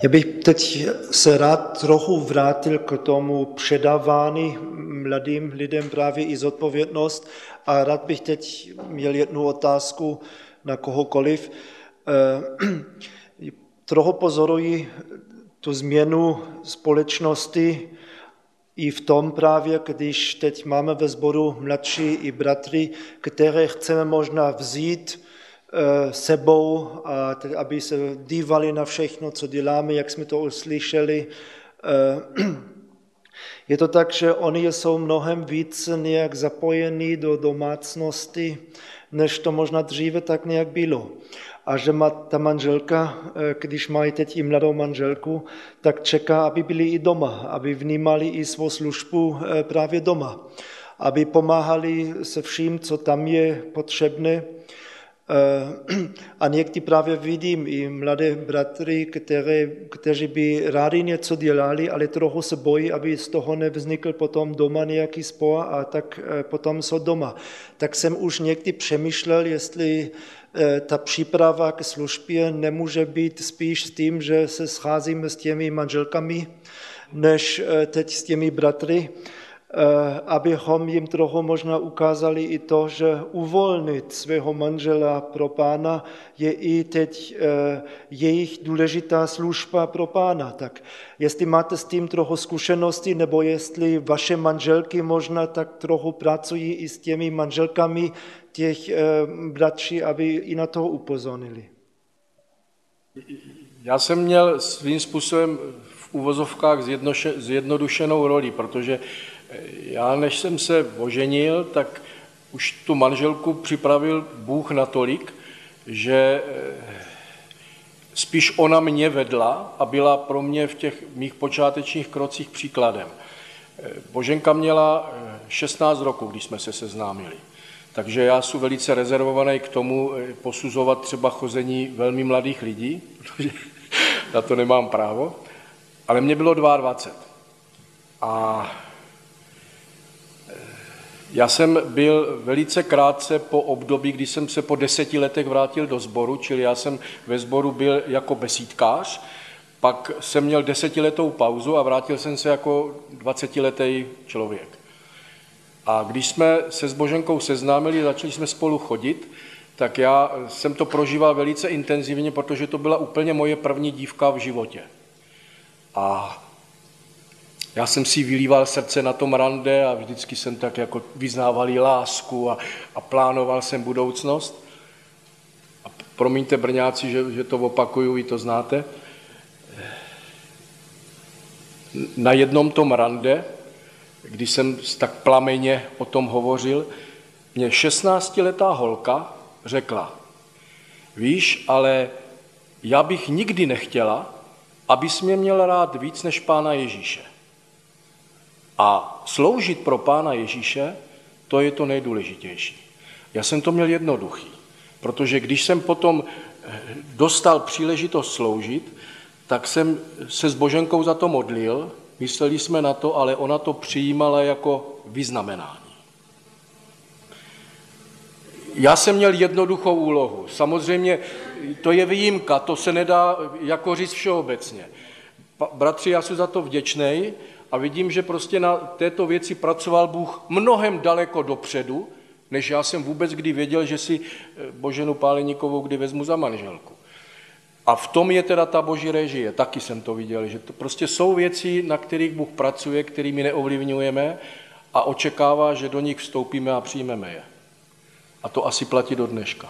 Já bych teď se rád trochu vrátil k tomu předávání mladým lidem právě i zodpovědnost a rád bych teď měl jednu otázku na kohokoliv. Trochu pozoruji tu změnu společnosti i v tom právě, když teď máme ve sboru mladší i bratry, které chceme možná vzít sebou, a aby se dívali na všechno, co děláme, jak jsme to uslyšeli. Je to tak, že oni jsou mnohem víc nějak zapojení do domácnosti, než to možná dříve tak nějak bylo. A že ta manželka, když mají teď i mladou manželku, tak čeká, aby byli i doma, aby vnímali i svou službu právě doma, aby pomáhali se vším, co tam je potřebné. A někdy právě vidím i mladé bratry, kteří by rádi něco dělali, ale trochu se bojí, aby z toho nevznikl potom doma nějaký spor a tak potom jsou doma. Tak jsem už někdy přemýšlel, jestli ta příprava k službě nemůže být spíš s tím, že se scházíme s těmi manželkami, než teď s těmi bratry, abychom jim trochu možná ukázali i to, že uvolnit svého manžela pro Pána je i teď jejich důležitá služba pro Pána. Tak jestli máte s tím trochu zkušenosti, nebo jestli vaše manželky možná tak trochu pracují i s těmi manželkami těch bratří, aby i na to upozornili. Já jsem měl svým způsobem v uvozovkách zjednodušenou roli, protože já, než jsem se oženil, tak už tu manželku připravil Bůh natolik, že spíš ona mě vedla a byla pro mě v těch mých počátečních krocích příkladem. Boženka měla 16 roků, když jsme se seznámili. Takže já jsem velice rezervovaný k tomu posuzovat třeba chození velmi mladých lidí, protože na to nemám právo, ale mně bylo 22. A já jsem byl velice krátce po období, kdy jsem se po 10 letech vrátil do sboru, čili já jsem ve sboru byl jako besídkář, pak jsem měl 10letou pauzu a vrátil jsem se jako 20letý člověk. A když jsme se s Boženkou seznámili, začali jsme spolu chodit, tak já jsem to prožíval velice intenzivně, protože to byla úplně moje první dívka v životě. A já jsem si vylíval srdce na tom rande a vždycky jsem tak jako vyznával jí lásku a plánoval jsem budoucnost. A promiňte, Brňáci, že to opakuju, vy to znáte. Na jednom tom rande, když jsem tak plameně o tom hovořil, mě 16letá holka řekla: víš, ale já bych nikdy nechtěla, abys mě měl rád víc než Pána Ježíše. A sloužit pro Pána Ježíše, to je to nejdůležitější. Já jsem to měl jednoduchý, protože když jsem potom dostal příležitost sloužit, tak jsem se s Boženkou za to modlil, mysleli jsme na to, ale ona to přijímala jako vyznamenání. Já jsem měl jednoduchou úlohu. Samozřejmě to je výjimka, to se nedá jako říct všeobecně. Bratři, já jsem za to vděčnej a vidím, že prostě na této věci pracoval Bůh mnohem daleko dopředu, než já jsem vůbec kdy věděl, že si Boženu Páleníkovou kdy vezmu za manželku. A v tom je teda ta Boží režie, taky jsem to viděl, že to prostě jsou věci, na kterých Bůh pracuje, kterými neovlivňujeme a očekává, že do nich vstoupíme a přijmeme je. A to asi platí do dneška.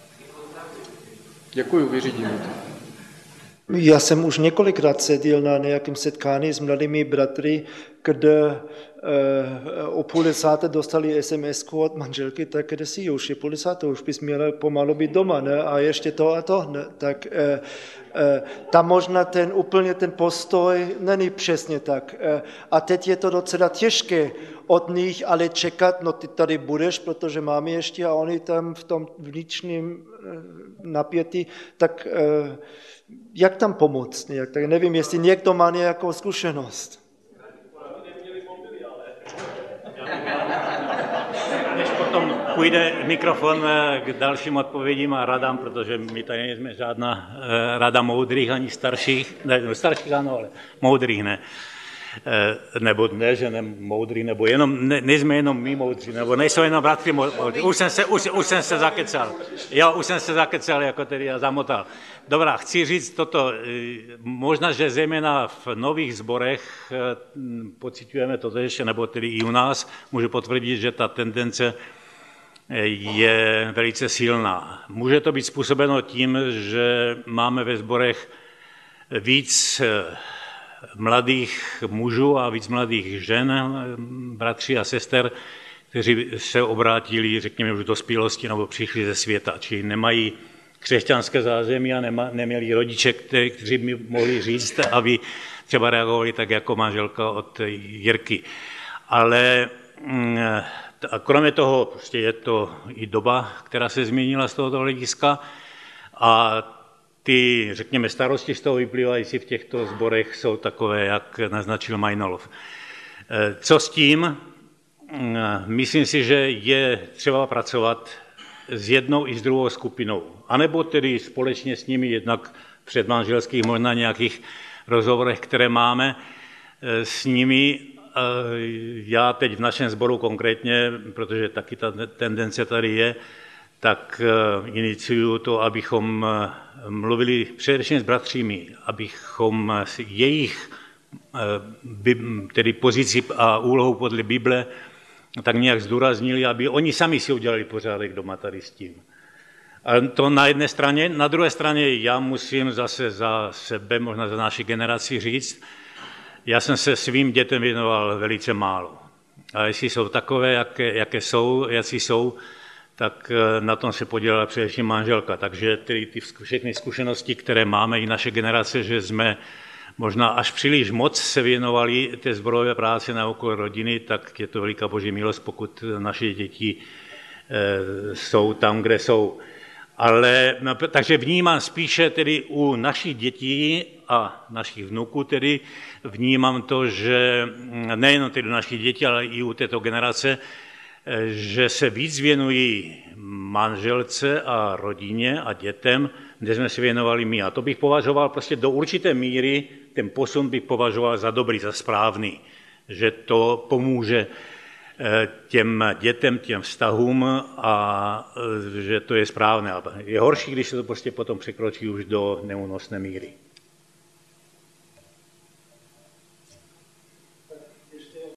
Děkuju, vyřídím to. Já jsem už několikrát seděl na nějakém setkání s mladými bratry, kde o 10:30 dostali SMS-ku od manželky, tak kde si už je 10:30, už bys měla pomalu být doma, ne? A ještě to a to. Ne? Tak tam možná ten postoj není přesně tak. A teď je to docela těžké od nich, ale čekat, no ty tady budeš, protože máme ještě a oni tam v tom vnitřním napětí, tak jak tam pomoct? Tak nevím, jestli někdo má nějakou zkušenost. Než potom půjde mikrofon k dalším odpovědím a radám, protože my tady nejsme žádná rada moudrých ani starších, ne, starších ano, ale moudrých ne. Nebo ne, že ne moudrý, nebo jenom, nejsme jenom my moudří, nebo nejsou jenom bratři moudří. Už jsem se zakecal. Jo, už jsem se zakecal, jako tedy já zamotal. Dobrá, chci říct toto, možná, že zejména v nových sborech pociťujeme toto ještě, nebo tedy i u nás, můžu potvrdit, že ta tendence je velice silná. Může to být způsobeno tím, že máme ve sborech víc mladých mužů a víc mladých žen, bratří a sester, kteří se obrátili, řekněme, už do dospělosti nebo přišli ze světa, či nemají křesťanské zázemí a neměli rodiče, kteří by mohli říct, aby třeba reagovali tak jako manželka od Jirky. Ale a kromě toho prostě je to i doba, která se změnila z tohoto hlediska a ty, řekněme, starosti z toho vyplývající v těchto sborech jsou takové, jak naznačil Majnolov. Co s tím? Myslím si, že je třeba pracovat s jednou i s druhou skupinou. A nebo tedy společně s nimi, jednak předmanželských, možná nějakých rozhovorech, které máme s nimi. Já teď v našem sboru konkrétně, protože taky ta tendence tady je, tak iniciuju to, abychom mluvili především s bratřími, abychom jejich tedy pozici a úlohu podle Bible tak nějak zdůraznili, aby oni sami si udělali pořádek doma tady s tím. A to na jedné straně. Na druhé straně já musím zase za sebe, možná za naši generaci říct, já jsem se svým dětem věnoval velice málo. A jestli jsou takové, jací jsou, tak na tom se podílela především manželka. Takže ty všechny zkušenosti, které máme, i naše generace, že jsme možná až příliš moc se věnovali té sborové práci na okolo rodiny, tak je to veliká boží milost, pokud naše děti jsou tam, kde jsou. Ale, takže vnímám spíše tedy u našich dětí a našich vnuků tedy vnímám to, že nejen tedy našich dětí, ale i u této generace, že se víc věnují manželce a rodině a dětem, kde jsme se věnovali my. A to bych považoval prostě do určité míry, ten posun bych považoval za dobrý, za správný, že to pomůže těm dětem, těm vztahům a že to je správné. Je horší, když se to prostě potom překročí už do neúnosné míry.